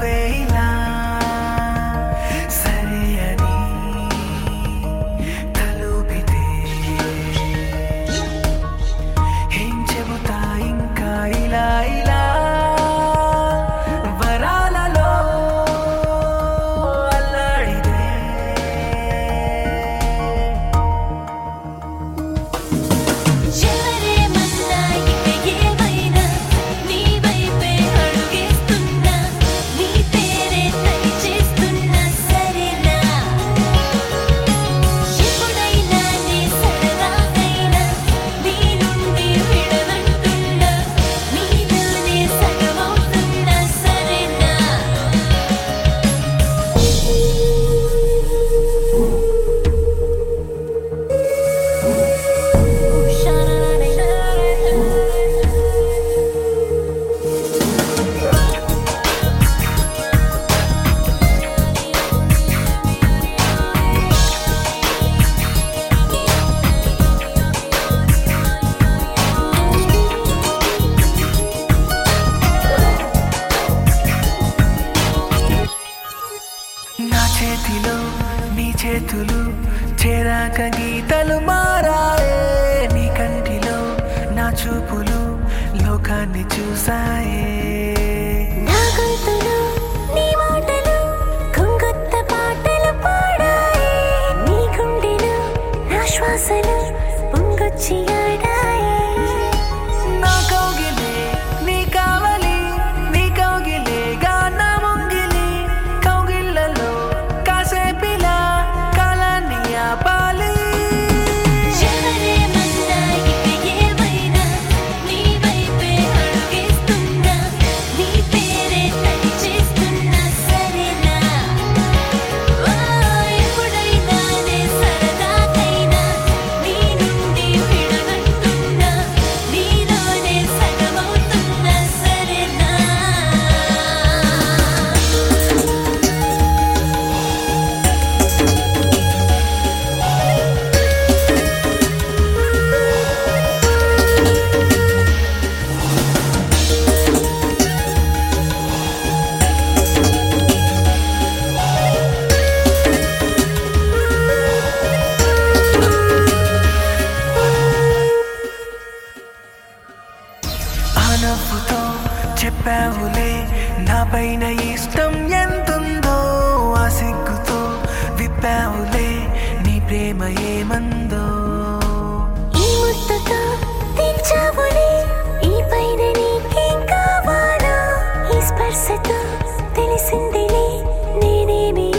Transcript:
నువ్వే ఇలా సరే అని తలుపితే ఏం చెబుతా ఇంకా ఇలా ఇలా వరాలలో అల్లాడితే నా చేతిలో నీ చేతులు చేరాక గీతలు మారాయే నీ కంటిలో నా చూపులు లోకాన్ని చూసాయే నా గొంతులో నీ మాటలు కొంగొత్త పాటలు పాడాయే నీ గుండెలో నా శ్వాసలు పొంగొచ్చి ఆడాయే నా కౌగిలే నీ కావలి నీ కౌగిలేగా నా ముంగిలి కౌగిళ్ళలో కాసేపిలా కాలాన్ని ఆపాలి ఎవరేమన్నా ఇక ఏమైనా నీ వైపే అడుగేస్తున్నా నీ పేరే తలిచేస్తున్నా సరేనా ఎప్పుడైనా నే సరదాకైనా నీ నుండి విడగొట్టున్నా నీలోనే సగమవుతున్నా సరేనా ఆ నవ్వుతో చెప్పావులే నా పైన ఇష్టం ఎంతుందో ఆ సిగ్గుతో విప్పావులే నీ ప్రేమ ఏమందో ఈ ముద్దతో తెచ్చావులే ఈ పైన నీకేం కావాలో ఈ స్పర్శతో తెలిసిందిలే నేనేమి